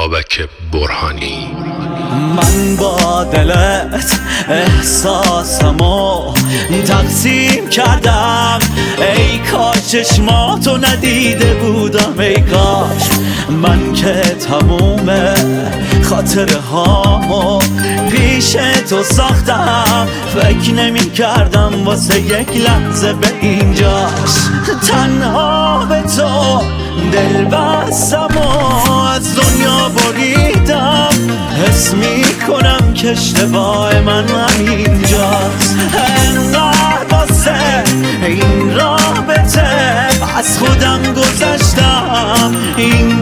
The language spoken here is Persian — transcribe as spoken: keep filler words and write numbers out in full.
بابک برهانی. من با دلت احساسمو تقسیم کردم، ای کاش چشماتو ندیده بودم، ای کاش من که تموم خاطره هامو پیش تو ساختم، فکر نمی کردم واسه یک لحظه به اینجاش تنها به تو دل بستم و از دنیا بریدم، حس می کنم که اشتباه من همینجاست، انقدر واسه این رابطه از خودم گذشتم، این